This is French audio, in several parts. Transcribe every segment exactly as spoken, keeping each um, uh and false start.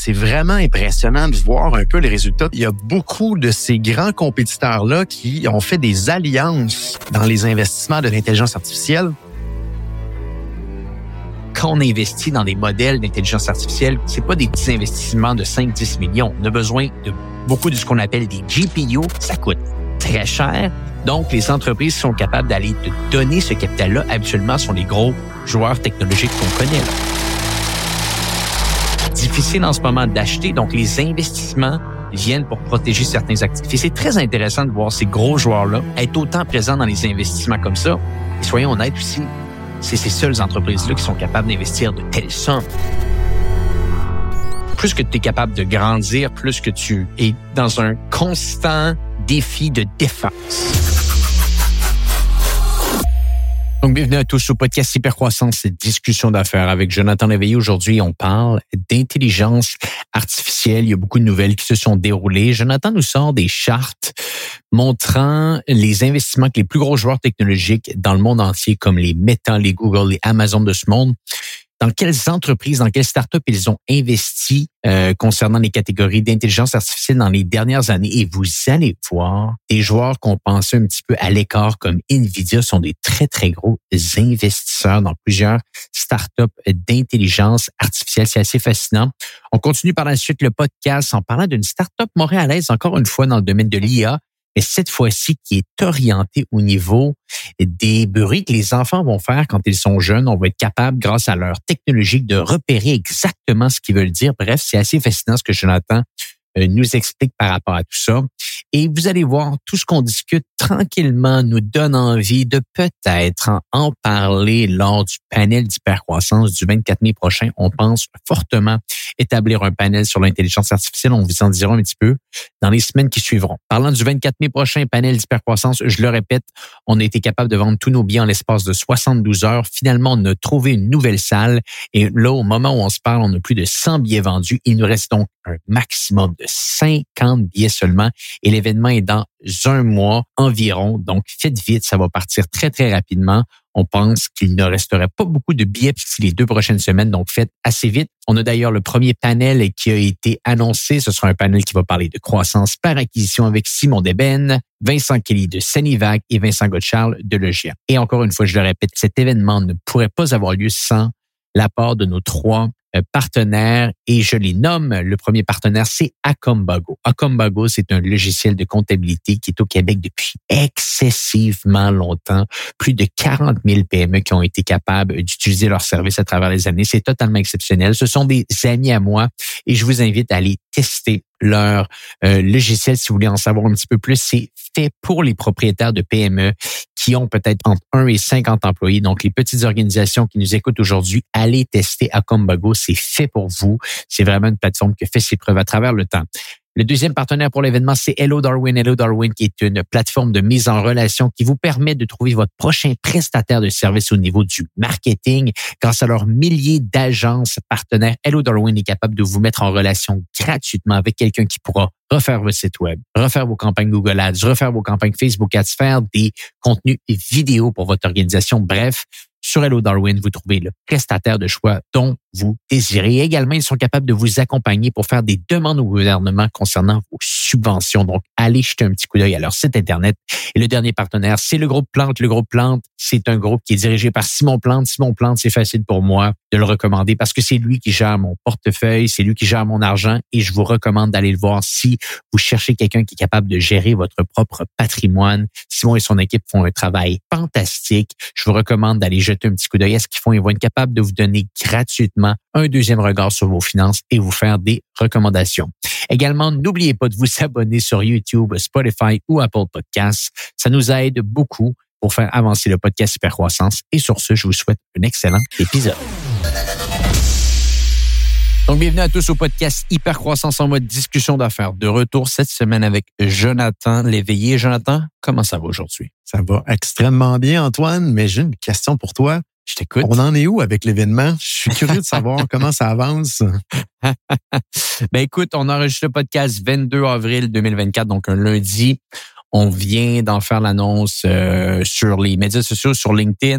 c'est vraiment impressionnant de voir un peu les résultats. Il y a beaucoup de ces grands compétiteurs-là qui ont fait des alliances dans les investissements de l'intelligence artificielle. Quand on investit dans des modèles d'intelligence artificielle, c'est pas des petits investissements de cinq à dix millions. On a besoin de beaucoup de ce qu'on appelle des G P U. Ça coûte très cher. Donc, les entreprises sont capables d'aller te donner ce capital-là. Habituellement, ce sont les gros joueurs technologiques qu'on connaît, là. Difficile en ce moment d'acheter. Donc, les investissements viennent pour protéger certains actifs. Et c'est très intéressant de voir ces gros joueurs-là être autant présents dans les investissements comme ça. Et soyons honnêtes aussi, c'est ces seules entreprises-là qui sont capables d'investir de telles sommes. Plus que tu es capable de grandir, plus que tu es dans un constant défi de défense. Donc, bienvenue à tous au podcast Hypercroissance, discussion d'affaires avec Jonathan Léveillé. Aujourd'hui, on parle d'intelligence artificielle. Il y a beaucoup de nouvelles qui se sont déroulées. Jonathan nous sort des chartes montrant les investissements que les plus gros joueurs technologiques dans le monde entier, comme les Meta, les Google, les Amazon de ce monde, dans quelles entreprises, dans quelles startups ils ont investi euh, concernant les catégories d'intelligence artificielle dans les dernières années. Et vous allez voir, des joueurs qu'on pensait un petit peu à l'écart comme Nvidia sont des très, très gros investisseurs dans plusieurs startups d'intelligence artificielle. C'est assez fascinant. On continue par la suite le podcast en parlant d'une startup montréalaise, encore une fois dans le domaine de l'I A, mais cette fois-ci qui est orientée au niveau des bruits que les enfants vont faire quand ils sont jeunes. On va être capable, grâce à leur technologie, de repérer exactement ce qu'ils veulent dire. Bref, c'est assez fascinant ce que Jonathan nous explique par rapport à tout ça. Et vous allez voir, tout ce qu'on discute tranquillement nous donne envie de peut-être en, en parler lors du panel d'hypercroissance du vingt-quatre mai prochain. On pense fortement établir un panel sur l'intelligence artificielle. On vous en dira un petit peu dans les semaines qui suivront. Parlant du vingt-quatre mai prochain, panel d'hypercroissance, je le répète, on a été capable de vendre tous nos billets en l'espace de soixante-douze heures. Finalement, on a trouvé une nouvelle salle. Et là, au moment où on se parle, on a plus de cent billets vendus. Il nous reste donc un maximum de cinquante billets seulement. Et l'événement est dans un mois environ. Donc, faites vite, ça va partir très, très rapidement. On pense qu'il ne resterait pas beaucoup de billets d'ici les deux prochaines semaines, donc faites assez vite. On a d'ailleurs le premier panel qui a été annoncé. Ce sera un panel qui va parler de croissance par acquisition avec Simon Deben, Vincent Kelly de Sanivac et Vincent Godcharles de Logia. Et encore une fois, je le répète, cet événement ne pourrait pas avoir lieu sans l'apport de nos trois partenaires et je les nomme. Le premier partenaire, c'est Acombago. Acombago, c'est un logiciel de comptabilité qui est au Québec depuis excessivement longtemps. Plus de quarante mille P M E qui ont été capables d'utiliser leur service à travers les années. C'est totalement exceptionnel. Ce sont des amis à moi et je vous invite à aller tester leur euh, logiciel si vous voulez en savoir un petit peu plus. C'est fait pour les propriétaires de P M E qui ont peut-être entre un et cinquante employés. Donc, les petites organisations qui nous écoutent aujourd'hui, allez tester Acombago. C'est fait pour vous. C'est vraiment une plateforme qui fait ses preuves à travers le temps. Le deuxième partenaire pour l'événement, c'est Hello Darwin. Hello Darwin, qui est une plateforme de mise en relation qui vous permet de trouver votre prochain prestataire de service au niveau du marketing. Grâce à leurs milliers d'agences partenaires, Hello Darwin est capable de vous mettre en relation gratuitement avec quelqu'un qui pourra refaire votre site web, refaire vos campagnes Google Ads, refaire vos campagnes Facebook Ads, faire des contenus vidéo pour votre organisation. Bref, sur Hello Darwin, vous trouvez le prestataire de choix dont vous désirez. Et également, ils sont capables de vous accompagner pour faire des demandes au gouvernement concernant vos subventions. Donc, allez jeter un petit coup d'œil à leur site Internet. Et le dernier partenaire, c'est le groupe Plante. Le groupe Plante, c'est un groupe qui est dirigé par Simon Plante. Simon Plante, c'est facile pour moi de le recommander parce que c'est lui qui gère mon portefeuille, c'est lui qui gère mon argent et je vous recommande d'aller le voir si vous cherchez quelqu'un qui est capable de gérer votre propre patrimoine. Simon et son équipe font un travail fantastique. Je vous recommande d'aller jeter un petit coup d'œil à ce qu'ils font. Ils vont être capables de vous donner gratuitement un deuxième regard sur vos finances et vous faire des recommandations. Également, n'oubliez pas de vous abonner sur YouTube, Spotify ou Apple Podcasts. Ça nous aide beaucoup pour faire avancer le podcast Hypercroissance. Et sur ce, je vous souhaite un excellent épisode. Donc, bienvenue à tous au podcast Hypercroissance en mode discussion d'affaires. De retour cette semaine avec Jonathan Léveillé. Jonathan, comment ça va aujourd'hui? Ça va extrêmement bien, Antoine, mais j'ai une question pour toi. Je t'écoute. On en est où avec l'événement? Je suis curieux de savoir comment ça avance. Ben écoute, on enregistre le podcast vingt-deux avril deux mille vingt-quatre, donc un lundi. On vient d'en faire l'annonce euh, sur les médias sociaux, sur LinkedIn.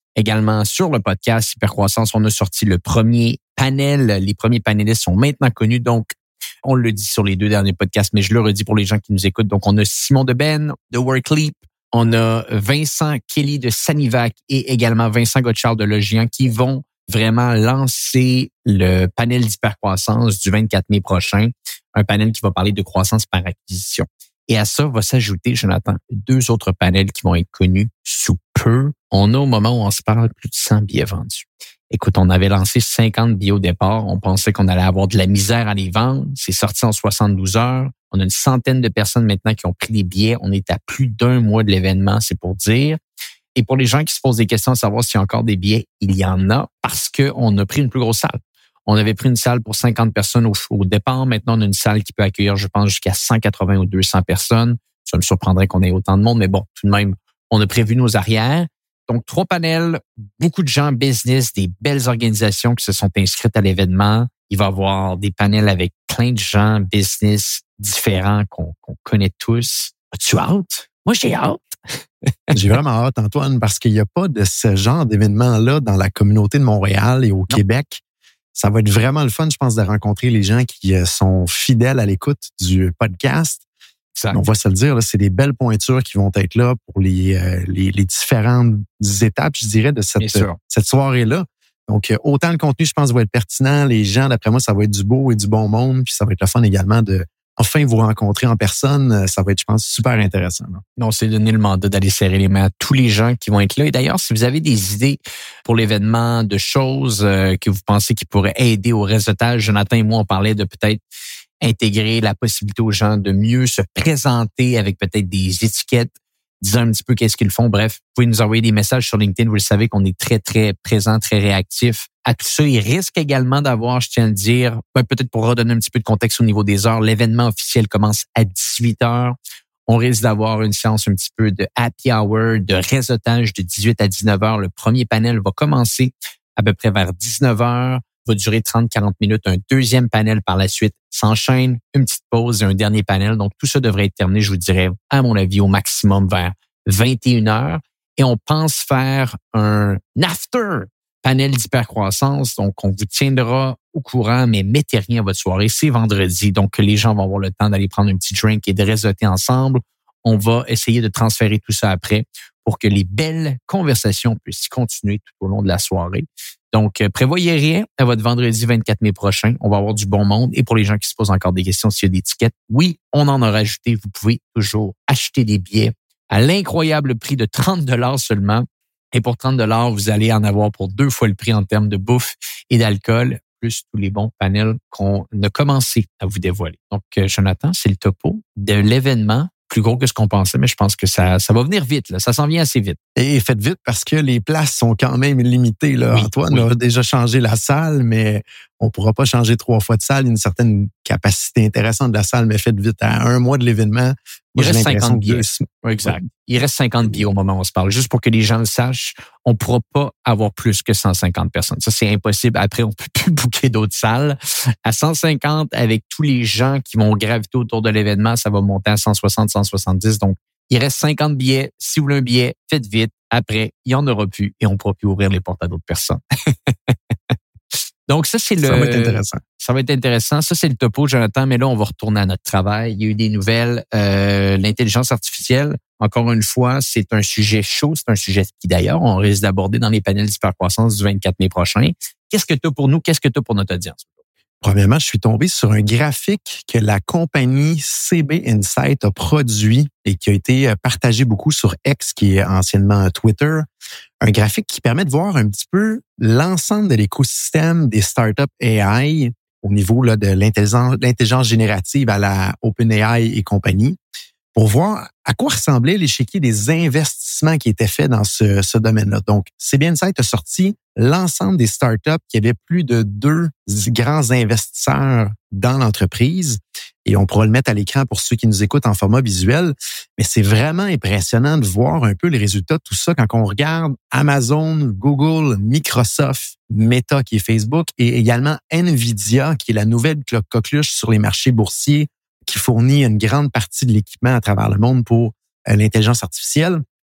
Également sur le podcast Hypercroissance, on a sorti le premier panel. Les premiers panélistes sont maintenant connus, donc on le dit sur les deux derniers podcasts, mais je le redis pour les gens qui nous écoutent. Donc, on a Simon Deben de Workleap, on a Vincent Kelly de Sanivac et également Vincent Gotchard de Logian qui vont vraiment lancer le panel d'hypercroissance du vingt-quatre mai prochain, un panel qui va parler de croissance par acquisition. Et à ça va s'ajouter, Jonathan, deux autres panels qui vont être connus sous peu. On a au moment où on se parle plus de cent billets vendus. Écoute, on avait lancé cinquante billets au départ. On pensait qu'on allait avoir de la misère à les vendre. C'est sorti en soixante-douze heures. On a une centaine de personnes maintenant qui ont pris les billets. On est à plus d'un mois de l'événement, c'est pour dire. Et pour les gens qui se posent des questions à savoir s'il y a encore des billets, il y en a parce qu'on a pris une plus grosse salle. On avait pris une salle pour cinquante personnes au, au départ. Maintenant, on a une salle qui peut accueillir, je pense, jusqu'à cent quatre-vingts ou deux cents personnes. Ça me surprendrait qu'on ait autant de monde, mais bon, tout de même, on a prévu nos arrières. Donc, trois panels, beaucoup de gens business, des belles organisations qui se sont inscrites à l'événement. Il va y avoir des panels avec plein de gens business différents qu'on, qu'on connaît tous. As-tu hâte? Moi, j'ai hâte. J'ai vraiment hâte, Antoine, parce qu'il n'y a pas de ce genre d'événement-là dans la communauté de Montréal et au non. Québec. Ça va être vraiment le fun, je pense, de rencontrer les gens qui sont fidèles à l'écoute du podcast. Exact. On va se le dire, là, c'est des belles pointures qui vont être là pour les, euh, les, les différentes étapes, je dirais, de cette, cette soirée-là. Donc, autant le contenu, je pense, va être pertinent. Les gens, d'après moi, ça va être du beau et du bon monde. Puis ça va être le fun également de enfin vous rencontrer en personne. Ça va être, je pense, super intéressant. Là. On s'est donné le mandat d'aller serrer les mains à tous les gens qui vont être là. Et d'ailleurs, si vous avez des idées pour l'événement, de choses euh, que vous pensez qui pourraient aider au réseautage, Jonathan et moi, on parlait de peut-être intégrer la possibilité aux gens de mieux se présenter avec peut-être des étiquettes, disant un petit peu qu'est-ce qu'ils font. Bref, vous pouvez nous envoyer des messages sur LinkedIn. Vous le savez qu'on est très, très présent, très réactif à tout ça. Il risque également d'avoir, je tiens à le dire, ben, peut-être pour redonner un petit peu de contexte au niveau des heures, l'événement officiel commence à dix-huit heures. On risque d'avoir une séance un petit peu de happy hour, de réseautage de dix-huit à dix-neuf heures. Le premier panel va commencer à peu près vers dix-neuf heures. Va durer trente à quarante minutes. Un deuxième panel par la suite s'enchaîne, une petite pause et un dernier panel. Donc, tout ça devrait être terminé, je vous dirais, à mon avis, au maximum vers vingt et une heures. Et on pense faire un after panel d'hypercroissance. Donc, on vous tiendra au courant, mais mettez rien à votre soirée. C'est vendredi, donc les gens vont avoir le temps d'aller prendre un petit drink et de réseauter ensemble. On va essayer de transférer tout ça après pour que les belles conversations puissent continuer tout au long de la soirée. Donc, prévoyez rien à votre vendredi vingt-quatre mai prochain. On va avoir du bon monde. Et pour les gens qui se posent encore des questions s'il y a des tickets, oui, on en a rajouté. Vous pouvez toujours acheter des billets à l'incroyable prix de trente dollars seulement. Et pour trente dollars, vous allez en avoir pour deux fois le prix en termes de bouffe et d'alcool, plus tous les bons panels qu'on a commencé à vous dévoiler. Donc, Jonathan, c'est le topo de l'événement. Plus gros que ce qu'on pensait, mais je pense que ça, ça va venir vite. Là. Ça s'en vient assez vite. Et faites vite parce que les places sont quand même limitées. Là. Oui, Antoine oui. a déjà changé la salle, mais on ne pourra pas changer trois fois de salle. Il y a une certaine capacité intéressante de la salle, mais faites vite. À un mois de l'événement, il reste cinquante billets. Oui, exact. Il reste cinquante billets au moment où on se parle. Juste pour que les gens le sachent, on ne pourra pas avoir plus que cent cinquante personnes. Ça, c'est impossible. Après, on ne peut plus booker d'autres salles. À cent cinquante, avec tous les gens qui vont graviter autour de l'événement, ça va monter à cent soixante, cent soixante-dix. Donc, il reste cinquante billets. Si vous voulez un billet, faites vite. Après, il n'y en aura plus et on ne pourra plus ouvrir les portes à d'autres personnes. Donc, ça, c'est le... Ça va être intéressant. Ça va être intéressant. Ça, c'est le topo, Jonathan. Mais là, on va retourner à notre travail. Il y a eu des nouvelles. Euh, l'intelligence artificielle, encore une fois, c'est un sujet chaud. C'est un sujet qui, d'ailleurs, on risque d'aborder dans les panels d'hypercroissance du vingt-quatre mai prochain. Qu'est-ce que tu as pour nous? Qu'est-ce que tu as pour notre audience? Premièrement, je suis tombé sur un graphique que la compagnie C B Insight a produit et qui a été partagé beaucoup sur X, qui est anciennement Twitter. Un graphique qui permet de voir un petit peu l'ensemble de l'écosystème des startups A I au niveau là, de l'intelligence, l'intelligence générative à la OpenAI et compagnie, pour voir à quoi ressemblaient l'échiquier des investissements qui étaient faits dans ce, ce domaine-là. Donc, C B Insight a sorti l'ensemble des startups qui avaient plus de deux grands investisseurs dans l'entreprise. Et on pourra le mettre à l'écran pour ceux qui nous écoutent en format visuel. Mais c'est vraiment impressionnant de voir un peu les résultats de tout ça quand on regarde Amazon, Google, Microsoft, Meta qui est Facebook et également Nvidia qui est la nouvelle coqueluche sur les marchés boursiers qui fournit une grande partie de l'équipement à travers le monde pour l'intelligence artificielle.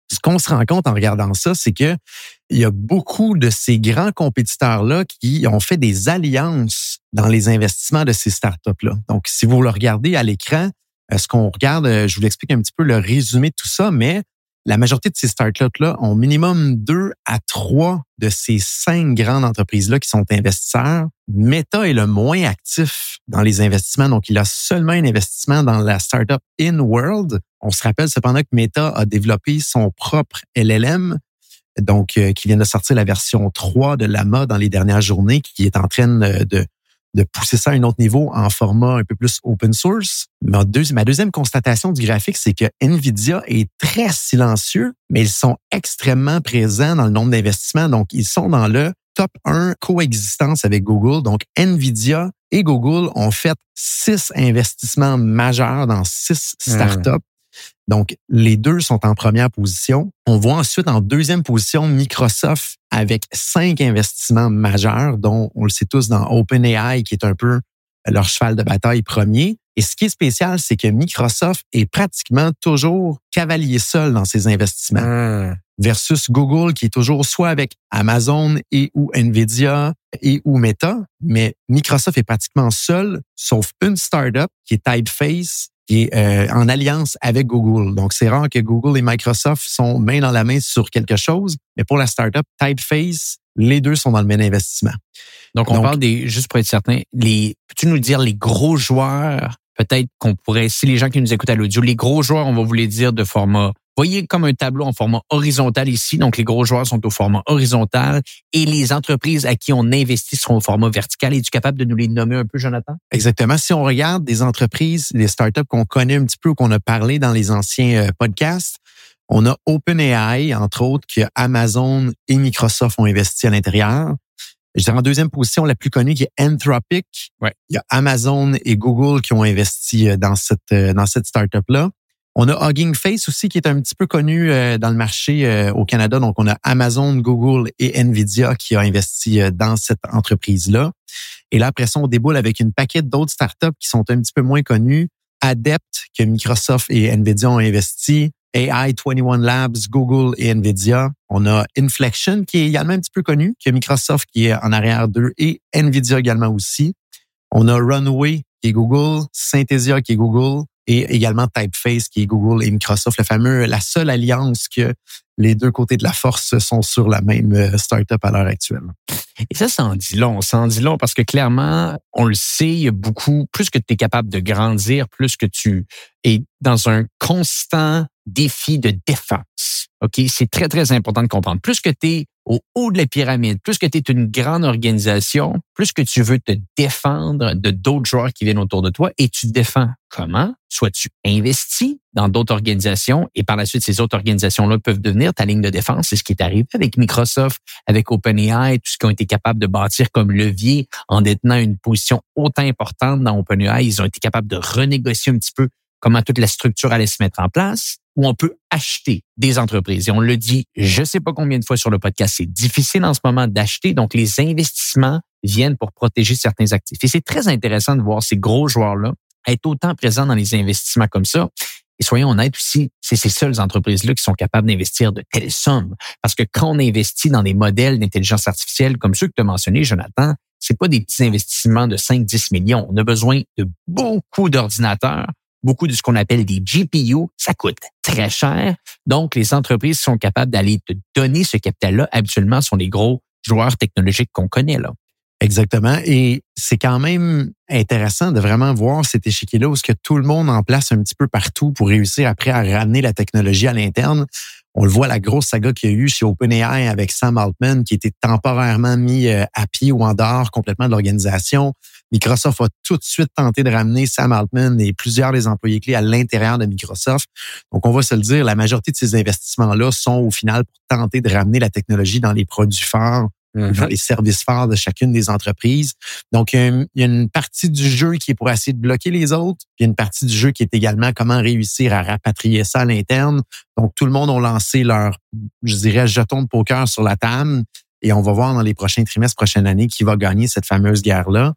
Ce qu'on se rend compte en regardant ça, c'est que il y a beaucoup de ces grands compétiteurs-là qui ont fait des alliances dans les investissements de ces startups-là. Donc, si vous le regardez à l'écran, ce qu'on regarde, je vous l'explique un petit peu le résumé de tout ça, mais la majorité de ces startups-là ont minimum deux à trois de ces cinq grandes entreprises-là qui sont investisseurs. Meta est le moins actif dans les investissements, donc il a seulement un investissement dans la startup InWorld. On se rappelle cependant que Meta a développé son propre L L M, donc euh, qui vient de sortir la version trois de Llama dans les dernières journées, qui est en train de, de pousser ça à un autre niveau en format un peu plus open source. Ma, deux, ma deuxième constatation du graphique, c'est que Nvidia est très silencieux, mais ils sont extrêmement présents dans le nombre d'investissements. Donc, ils sont dans le top un coexistence avec Google. Donc, Nvidia et Google ont fait six investissements majeurs dans six startups. Mmh. Donc, les deux sont en première position. On voit ensuite en deuxième position Microsoft avec cinq investissements majeurs, dont on le sait tous dans OpenAI, qui est un peu leur cheval de bataille premier. Et ce qui est spécial, c'est que Microsoft est pratiquement toujours cavalier seul dans ses investissements. Mmh. Versus Google, qui est toujours soit avec Amazon et ou Nvidia et ou Meta. Mais Microsoft est pratiquement seul, sauf une startup qui est Typeface, qui est euh, en alliance avec Google. Donc, c'est rare que Google et Microsoft sont main dans la main sur quelque chose. Mais pour la startup Typeface, les deux sont dans le même investissement. Donc, on Donc, parle des, juste pour être certain, les, peux-tu nous dire les gros joueurs, peut-être qu'on pourrait, si les gens qui nous écoutent à l'audio, les gros joueurs, on va vous les dire de format, voyez comme un tableau en format horizontal ici. Donc, les gros joueurs sont au format horizontal et les entreprises à qui on investit seront au format vertical. Es-tu capable de nous les nommer un peu, Jonathan? Exactement. Si on regarde des entreprises, des startups qu'on connaît un petit peu ou qu'on a parlé dans les anciens podcasts, on a OpenAI, entre autres, que Amazon et Microsoft ont investi à l'intérieur. Je dirais en deuxième position, la plus connue qui est Anthropic. Ouais. Il y a Amazon et Google qui ont investi dans cette, dans cette startup-là. On a Hugging Face aussi qui est un petit peu connu dans le marché au Canada. Donc, on a Amazon, Google et Nvidia qui ont investi dans cette entreprise-là. Et là, après ça, on déboule avec une paquet d'autres startups qui sont un petit peu moins connues. Adept, que Microsoft et Nvidia ont investi. A I vingt et un Labs, Google et Nvidia. On a Inflection qui est également un petit peu connu, que Microsoft qui est en arrière d'eux et Nvidia également aussi. On a Runway qui est Google, Synthesia qui est Google et également Typeface qui est Google et Microsoft, le fameux, la seule alliance que les deux côtés de la force sont sur la même startup à l'heure actuelle. Et ça, ça en dit long. Ça en dit long parce que clairement, on le sait, il y a beaucoup, plus que tu es capable de grandir, plus que tu es dans un constant défi de défense. OK? C'est très, très important de comprendre. Plus que tu es au haut de la pyramide, plus que tu es une grande organisation, plus que tu veux te défendre de d'autres joueurs qui viennent autour de toi et tu te défends comment? Soit tu investis dans d'autres organisations et par la suite, ces autres organisations-là peuvent devenir ta ligne de défense. C'est ce qui est arrivé avec Microsoft, avec OpenAI, tout ce qu'ils ont été capables de bâtir comme levier en détenant une position autant importante dans OpenAI. Ils ont été capables de renégocier un petit peu comment toute la structure allait se mettre en place, où on peut acheter des entreprises. Et on le dit, je ne sais pas combien de fois sur le podcast, c'est difficile en ce moment d'acheter. Donc, les investissements viennent pour protéger certains actifs. Et c'est très intéressant de voir ces gros joueurs-là être autant présents dans les investissements comme ça. Et soyons honnêtes aussi, c'est ces seules entreprises-là qui sont capables d'investir de telles sommes. Parce que quand on investit dans des modèles d'intelligence artificielle comme ceux que tu as mentionnés, Jonathan, c'est pas des petits investissements de cinq à dix millions. On a besoin de beaucoup d'ordinateurs, beaucoup de ce qu'on appelle des G P U. Ça coûte très cher. Donc, les entreprises sont capables d'aller te donner ce capital-là. Habituellement, ce sont les gros joueurs technologiques qu'on connaît, là. Exactement. Et c'est quand même intéressant de vraiment voir cet échiquier-là où ce que tout le monde en place un petit peu partout pour réussir après à ramener la technologie à l'interne. On le voit, la grosse saga qu'il y a eu chez OpenAI avec Sam Altman qui était temporairement mis à pied ou en dehors complètement de l'organisation. Microsoft a tout de suite tenté de ramener Sam Altman et plusieurs des employés clés à l'intérieur de Microsoft. Donc, on va se le dire, la majorité de ces investissements-là sont au final pour tenter de ramener la technologie dans les produits forts, mm-hmm. dans les services forts de chacune des entreprises. Donc, il y a une partie du jeu qui est pour essayer de bloquer les autres. Puis, il y a une partie du jeu qui est également comment réussir à rapatrier ça à l'interne. Donc, tout le monde a lancé leur, je dirais, jeton de poker sur la table. Et on va voir dans les prochains trimestres, prochaine année, qui va gagner cette fameuse guerre-là.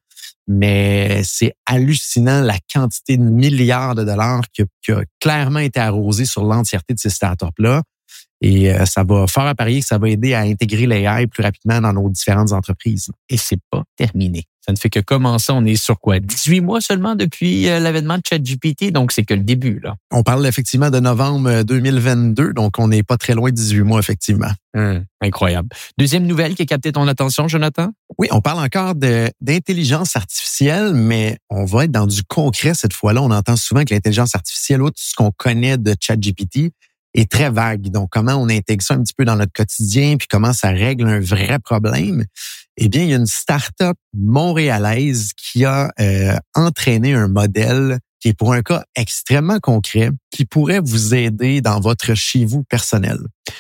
Mais c'est hallucinant la quantité de milliards de dollars qui a, qui a clairement été arrosée sur l'entièreté de ces startups-là. Et euh, ça va fort à parier que ça va aider à intégrer l'A I plus rapidement dans nos différentes entreprises. Et c'est pas terminé. Ça ne fait que commencer. On est sur quoi? dix-huit mois seulement depuis euh, l'avènement de ChatGPT, donc c'est que le début, là. On parle effectivement de novembre deux mille vingt-deux, donc on n'est pas très loin de dix-huit mois, effectivement. Hum, incroyable. Deuxième nouvelle qui a capté ton attention, Jonathan? Oui, on parle encore de, d'intelligence artificielle, mais on va être dans du concret cette fois-là. On entend souvent que l'intelligence artificielle, outre ce qu'on connaît de ChatGPT, est très vague. Donc, comment on intègre ça un petit peu dans notre quotidien, puis comment ça règle un vrai problème? Eh bien, il y a une start-up montréalaise qui a euh, entraîné un modèle qui est pour un cas extrêmement concret, qui pourrait vous aider dans votre chez-vous personnel.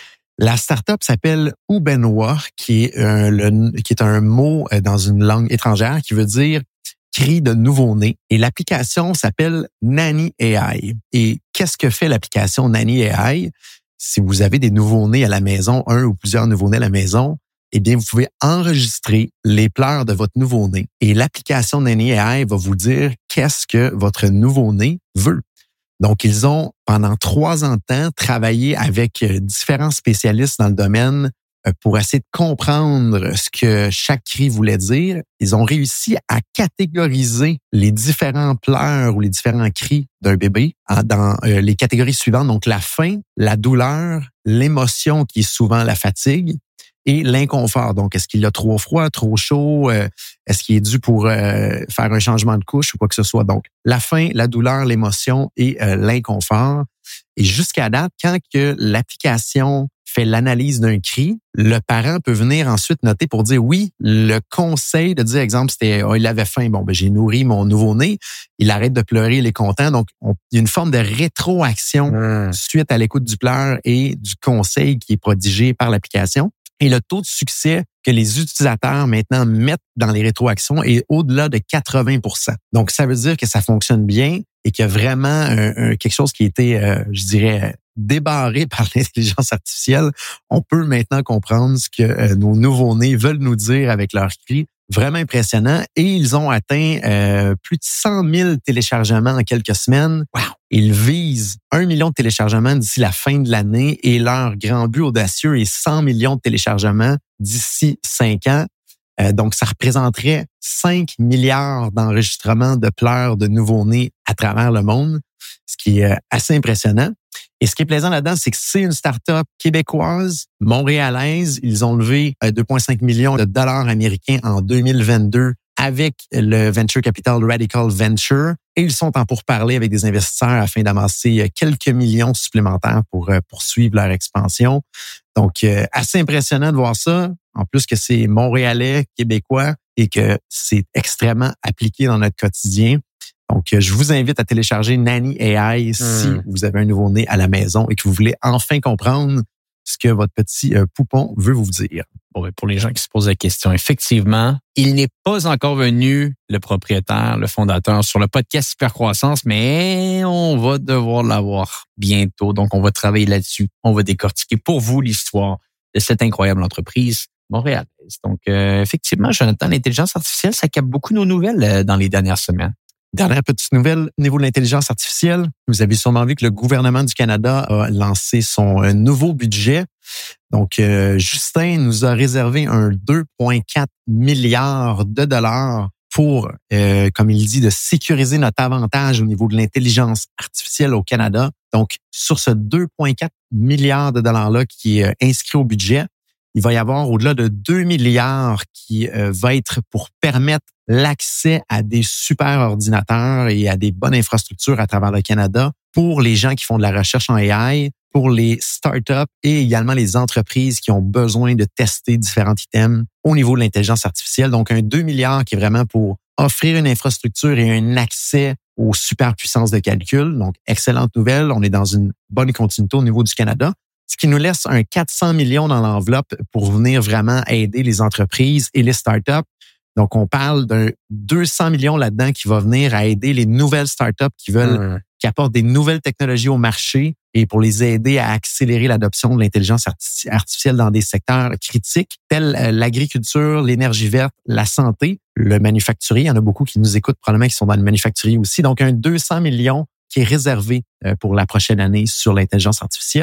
La start-up s'appelle Ubenoa, qui est, euh, le, qui est un mot dans une langue étrangère qui veut dire cri de nouveau-né. Et l'application s'appelle Nanny A I. Et qu'est-ce que fait l'application Nanny A I? Si vous avez des nouveau-nés à la maison, un ou plusieurs nouveau-nés à la maison, eh bien, vous pouvez enregistrer les pleurs de votre nouveau-né. Et l'application Nanny A I va vous dire qu'est-ce que votre nouveau-né veut. Donc, ils ont, pendant trois ans de temps, travaillé avec différents spécialistes dans le domaine pour essayer de comprendre ce que chaque cri voulait dire. Ils ont réussi à catégoriser les différents pleurs ou les différents cris d'un bébé dans les catégories suivantes. Donc, la faim, la douleur, l'émotion qui est souvent la fatigue et l'inconfort. Donc, est-ce qu'il a trop froid, trop chaud? Est-ce qu'il est dû pour euh, faire un changement de couche ou quoi que ce soit? Donc, la faim, la douleur, l'émotion et euh, l'inconfort. Et jusqu'à date, quand que l'application fait l'analyse d'un cri, le parent peut venir ensuite noter pour dire oui, le conseil de dire, exemple, c'était oh, il avait faim, bon, ben j'ai nourri mon nouveau-né, il arrête de pleurer, il est content. Donc, on, il y a une forme de rétroaction mmh. suite à l'écoute du pleur et du conseil qui est prodigé par l'application. Et le taux de succès que les utilisateurs maintenant mettent dans les rétroactions est au-delà de quatre-vingts pour cent. Donc, ça veut dire que ça fonctionne bien et qu'il y a vraiment un, un, quelque chose qui a été, euh, je dirais, débarré par l'intelligence artificielle. On peut maintenant comprendre ce que euh, nos nouveau-nés veulent nous dire avec leurs cris. Vraiment impressionnant. Et ils ont atteint euh, plus de cent mille téléchargements en quelques semaines. Wow! Ils visent un million de téléchargements d'ici la fin de l'année et leur grand but audacieux est cent millions de téléchargements d'ici cinq ans. Euh, donc, ça représenterait cinq milliards d'enregistrements de pleurs de nouveau-nés à travers le monde, ce qui est assez impressionnant. Et ce qui est plaisant là-dedans, c'est que c'est une start-up québécoise, montréalaise. Ils ont levé deux virgule cinq millions de dollars américains en deux mille vingt-deux avec le venture capital Radical Venture. Et ils sont en pourparlers avec des investisseurs afin d'amasser quelques millions supplémentaires pour poursuivre leur expansion. Donc, assez impressionnant de voir ça. En plus que c'est montréalais, québécois et que c'est extrêmement appliqué dans notre quotidien. Donc, je vous invite à télécharger Nanny A I si mmh. vous avez un nouveau-né à la maison et que vous voulez enfin comprendre ce que votre petit euh, poupon veut vous dire. Bon, pour les gens qui se posent la question, effectivement, il n'est pas encore venu, le propriétaire, le fondateur, sur le podcast Hypercroissance, mais on va devoir l'avoir bientôt. Donc, on va travailler là-dessus. On va décortiquer pour vous l'histoire de cette incroyable entreprise montréalaise. Donc, euh, effectivement, Jonathan, l'intelligence artificielle, ça capte beaucoup nos nouvelles euh, dans les dernières semaines. Dernière petite nouvelle au niveau de l'intelligence artificielle. Vous avez sûrement vu que le gouvernement du Canada a lancé son nouveau budget. Donc, euh, Justin nous a réservé un deux virgule quatre milliards de dollars pour, euh, comme il dit, de sécuriser notre avantage au niveau de l'intelligence artificielle au Canada. Donc, sur ce deux virgule quatre milliards de dollars-là qui est inscrit au budget, il va y avoir au-delà de deux milliards qui euh, va être pour permettre l'accès à des super ordinateurs et à des bonnes infrastructures à travers le Canada pour les gens qui font de la recherche en A I, pour les startups et également les entreprises qui ont besoin de tester différents items au niveau de l'intelligence artificielle. Donc, un deux milliards qui est vraiment pour offrir une infrastructure et un accès aux super puissances de calcul. Donc, excellente nouvelle. On est dans une bonne continuité au niveau du Canada. Ce qui nous laisse un quatre cents millions dans l'enveloppe pour venir vraiment aider les entreprises et les startups. Donc, on parle d'un deux cents millions là-dedans qui va venir à aider les nouvelles startups qui veulent, mmh. qui apportent des nouvelles technologies au marché et pour les aider à accélérer l'adoption de l'intelligence artificielle dans des secteurs critiques tels l'agriculture, l'énergie verte, la santé, le manufacturier. Il y en a beaucoup qui nous écoutent probablement qui sont dans le manufacturier aussi. Donc, un deux cents millions qui est réservé pour la prochaine année sur l'intelligence artificielle.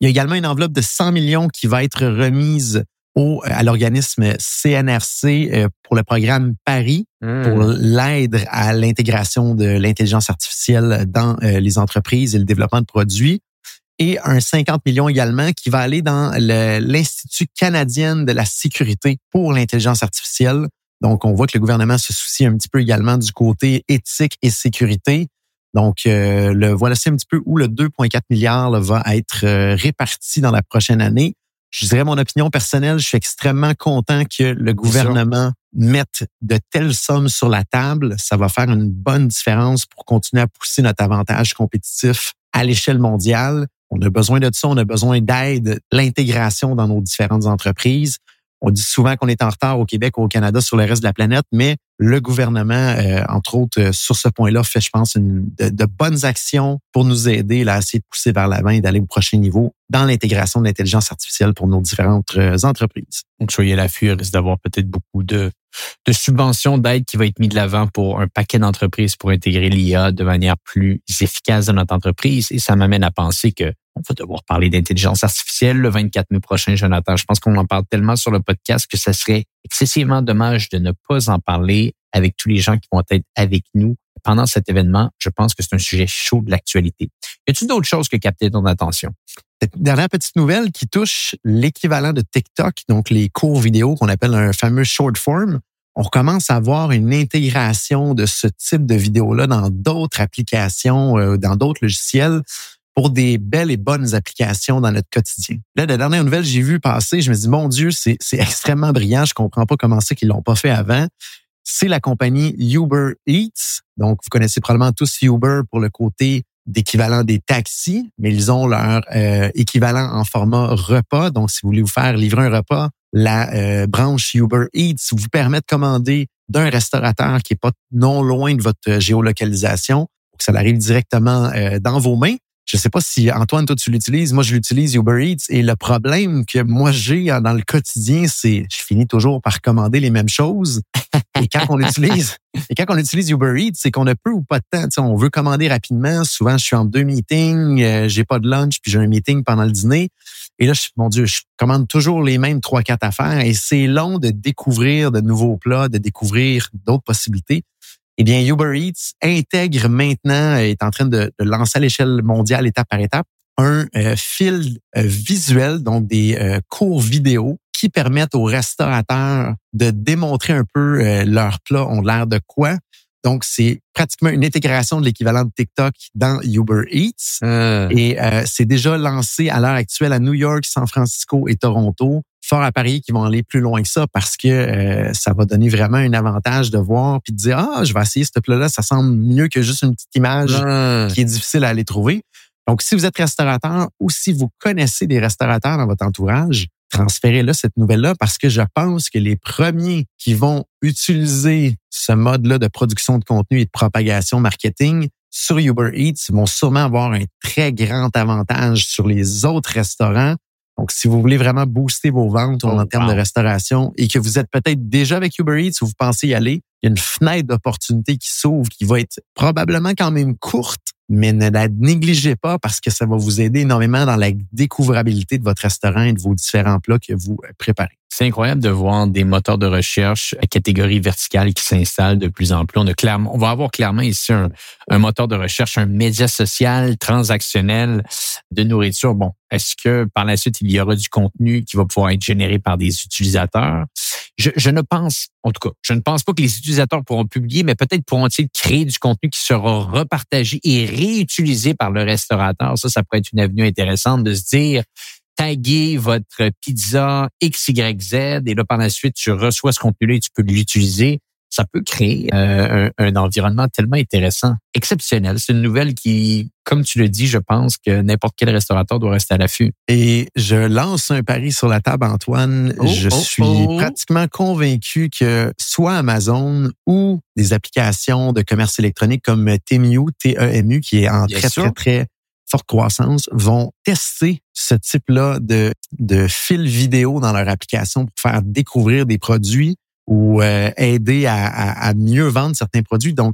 Il y a également une enveloppe de cent millions qui va être remise au, à l'organisme C N R C pour le programme Paris, mmh. pour l'aide à l'intégration de l'intelligence artificielle dans les entreprises et le développement de produits. Et un cinquante millions également qui va aller dans le, l'Institut canadien de la sécurité pour l'intelligence artificielle. Donc, on voit que le gouvernement se soucie un petit peu également du côté éthique et sécurité. Donc, euh, le voilà, c'est un petit peu où le deux virgule quatre milliards là, va être euh, réparti dans la prochaine année. Je dirais mon opinion personnelle, je suis extrêmement content que le gouvernement mette de telles sommes sur la table. Ça va faire une bonne différence pour continuer à pousser notre avantage compétitif à l'échelle mondiale. On a besoin de ça, on a besoin d'aide, l'intégration dans nos différentes entreprises. On dit souvent qu'on est en retard au Québec ou au Canada sur le reste de la planète, mais le gouvernement, euh, entre autres, euh, sur ce point-là, fait, je pense, une, de, de bonnes actions pour nous aider là, à essayer de pousser vers l'avant et d'aller au prochain niveau dans l'intégration de l'intelligence artificielle pour nos différentes euh, entreprises. Donc, soyez à l'affût, il risque d'avoir peut-être beaucoup de, de subventions, d'aide qui va être mis de l'avant pour un paquet d'entreprises pour intégrer l'I A de manière plus efficace dans notre entreprise. Et ça m'amène à penser que on va devoir parler d'intelligence artificielle le vingt-quatre mai prochain, Jonathan. Je pense qu'on en parle tellement sur le podcast que ça serait excessivement dommage de ne pas en parler avec tous les gens qui vont être avec nous pendant cet événement. Je pense que c'est un sujet chaud de l'actualité. Y a-t-il d'autres choses qui captent ton attention? Cette dernière petite nouvelle qui touche l'équivalent de TikTok, donc les courts vidéo qu'on appelle un fameux short form. On commence à avoir une intégration de ce type de vidéo-là dans d'autres applications, euh, dans d'autres logiciels, pour des belles et bonnes applications dans notre quotidien. Là, la dernière nouvelle, j'ai vu passer, je me dis, mon Dieu, c'est, c'est extrêmement brillant, je comprends pas comment c'est qu'ils l'ont pas fait avant. C'est la compagnie Uber Eats. Donc, vous connaissez probablement tous Uber pour le côté d'équivalent des taxis, mais ils ont leur euh, équivalent en format repas. Donc, si vous voulez vous faire livrer un repas, la euh, branche Uber Eats vous permet de commander d'un restaurateur qui est pas non loin de votre géolocalisation, pour que ça arrive directement euh, dans vos mains. Je sais pas si, Antoine, toi, tu l'utilises. Moi, je l'utilise, Uber Eats. Et le problème que moi, j'ai dans le quotidien, c'est je finis toujours par commander les mêmes choses. Et quand on utilise et quand on utilise Uber Eats, c'est qu'on a peu ou pas de temps. Tu sais, on veut commander rapidement. Souvent, je suis en deux meetings, euh, j'ai pas de lunch, puis j'ai un meeting pendant le dîner. Et là, je, mon Dieu, je commande toujours les mêmes trois, quatre affaires. Et c'est long de découvrir de nouveaux plats, de découvrir d'autres possibilités. Eh bien, Uber Eats intègre maintenant, est en train de, de lancer à l'échelle mondiale, étape par étape, un euh, fil euh, visuel, donc des euh, courts vidéos qui permettent aux restaurateurs de démontrer un peu euh, leurs plats ont l'air de quoi. Donc, c'est pratiquement une intégration de l'équivalent de TikTok dans Uber Eats. Euh. Et euh, c'est déjà lancé à l'heure actuelle à New York, San Francisco et Toronto. Fort à parier qu'ils vont aller plus loin que ça parce que euh, ça va donner vraiment un avantage de voir puis de dire « Ah, je vais essayer ce plat-là, ça semble mieux que juste une petite image euh. qui est difficile à aller trouver. » Donc, si vous êtes restaurateur ou si vous connaissez des restaurateurs dans votre entourage, transférez-le cette nouvelle-là parce que je pense que les premiers qui vont utiliser ce mode-là de production de contenu et de propagation marketing sur Uber Eats vont sûrement avoir un très grand avantage sur les autres restaurants. Donc, si vous voulez vraiment booster vos ventes oh, en termes wow. de restauration et que vous êtes peut-être déjà avec Uber Eats ou vous pensez y aller, il y a une fenêtre d'opportunité qui s'ouvre qui va être probablement quand même courte, mais ne la négligez pas parce que ça va vous aider énormément dans la découvrabilité de votre restaurant et de vos différents plats que vous préparez. C'est incroyable de voir des moteurs de recherche à catégorie verticale qui s'installent de plus en plus. On a clairement, on va avoir clairement ici un, un moteur de recherche, un média social transactionnel de nourriture. Bon, est-ce que par la suite, il y aura du contenu qui va pouvoir être généré par des utilisateurs? Je, je ne pense, en tout cas, je ne pense pas que les utilisateurs pourront publier, mais peut-être pourront-ils créer du contenu qui sera repartagé et réutilisé par le restaurateur. Ça, ça pourrait être une avenue intéressante de se dire, taguer votre pizza X Y Z et là, par la suite, tu reçois ce contenu-là et tu peux l'utiliser. Ça peut créer euh, un, un environnement tellement intéressant, exceptionnel. C'est une nouvelle qui, comme tu le dis, je pense que n'importe quel restaurateur doit rester à l'affût. Et je lance un pari sur la table, Antoine. Oh, je oh, suis oh. pratiquement convaincu que soit Amazon ou des applications de commerce électronique comme Temu, T E M U, qui est en Bien très, sûr. très, très forte croissance, vont tester ce type-là de, de fil vidéo dans leur application pour faire découvrir des produits ou euh, aider à, à, à mieux vendre certains produits. Donc,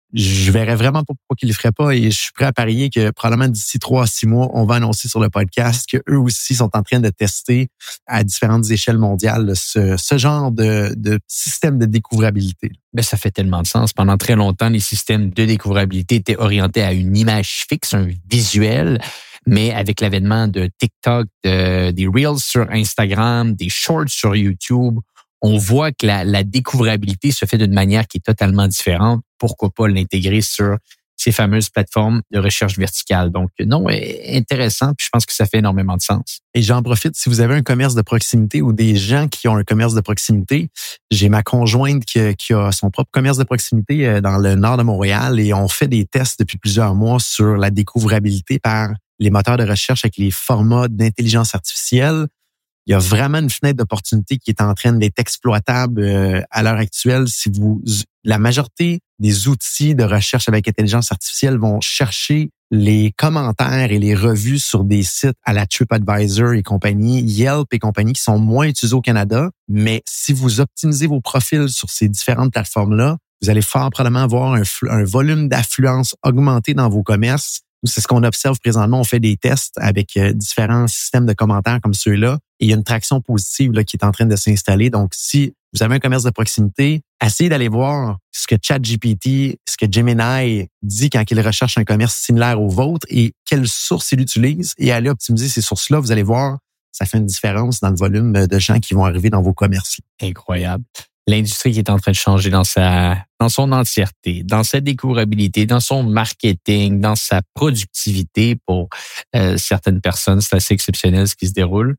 je verrais vraiment pas pourquoi qu'ils le feraient pas et je suis prêt à parier que probablement d'ici trois à six mois, on va annoncer sur le podcast qu'eux aussi sont en train de tester à différentes échelles mondiales ce, ce genre de, de système de découvrabilité. Ben, ça fait tellement de sens. Pendant très longtemps, les systèmes de découvrabilité étaient orientés à une image fixe, un visuel. Mais avec l'avènement de TikTok, de, des Reels sur Instagram, des Shorts sur YouTube, on voit que la, la découvrabilité se fait d'une manière qui est totalement différente. Pourquoi pas l'intégrer sur ces fameuses plateformes de recherche verticale? Donc, non, intéressant. Puis je pense que ça fait énormément de sens. Et j'en profite, si vous avez un commerce de proximité ou des gens qui ont un commerce de proximité, j'ai ma conjointe qui, qui a son propre commerce de proximité dans le nord de Montréal et on fait des tests depuis plusieurs mois sur la découvrabilité par les moteurs de recherche avec les formats d'intelligence artificielle. Il y a vraiment une fenêtre d'opportunité qui est en train d'être exploitable euh, à l'heure actuelle. Si vous, la majorité des outils de recherche avec intelligence artificielle vont chercher les commentaires et les revues sur des sites à la TripAdvisor et compagnie, Yelp et compagnie qui sont moins utilisés au Canada. Mais si vous optimisez vos profils sur ces différentes plateformes-là, vous allez fort probablement avoir un, un volume d'affluence augmenté dans vos commerces. C'est ce qu'on observe présentement. On fait des tests avec différents systèmes de commentaires comme ceux-là. Et il y a une traction positive là, qui est en train de s'installer. Donc, si vous avez un commerce de proximité, essayez d'aller voir ce que ChatGPT, ce que Gemini dit quand il recherche un commerce similaire au vôtre et quelles sources il utilise et allez optimiser ces sources-là. Vous allez voir, ça fait une différence dans le volume de gens qui vont arriver dans vos commerces. Incroyable. L'industrie qui est en train de changer dans sa, dans son entièreté, dans sa découvrabilité, dans son marketing, dans sa productivité pour euh, certaines personnes. C'est assez exceptionnel ce qui se déroule.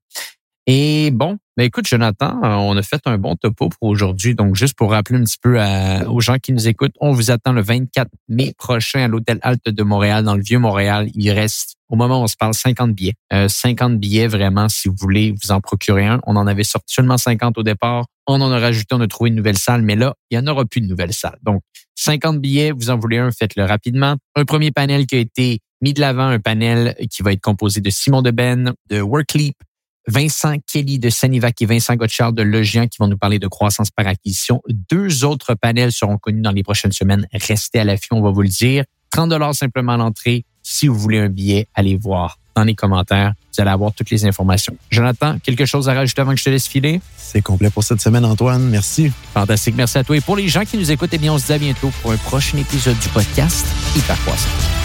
Et bon, ben écoute, Jonathan, on a fait un bon topo pour aujourd'hui. Donc, juste pour rappeler un petit peu à, aux gens qui nous écoutent, on vous attend le vingt-quatre mai prochain à l'Hôtel Halte de Montréal, dans le Vieux-Montréal. Il reste, au moment où on se parle, cinquante billets. Euh, cinquante billets, vraiment, si vous voulez vous en procurer un. On en avait sorti seulement cinquante au départ. On en a rajouté, on a trouvé une nouvelle salle, mais là, il n'y en aura plus de nouvelle salle. Donc, cinquante billets, vous en voulez un, faites-le rapidement. Un premier panel qui a été mis de l'avant, un panel qui va être composé de Simon Deben, de Workleap, Vincent Kelly de Sanivac et Vincent Gotchard de Logian qui vont nous parler de croissance par acquisition. Deux autres panels seront connus dans les prochaines semaines. Restez à l'affût, on va vous le dire. trente dollars simplement à l'entrée. Si vous voulez un billet, allez voir dans les commentaires. Vous allez avoir toutes les informations. Jonathan, quelque chose à rajouter avant que je te laisse filer? C'est complet pour cette semaine, Antoine. Merci. Fantastique. Merci à toi. Et pour les gens qui nous écoutent, eh bien, on se dit à bientôt pour un prochain épisode du podcast Hypercroissance.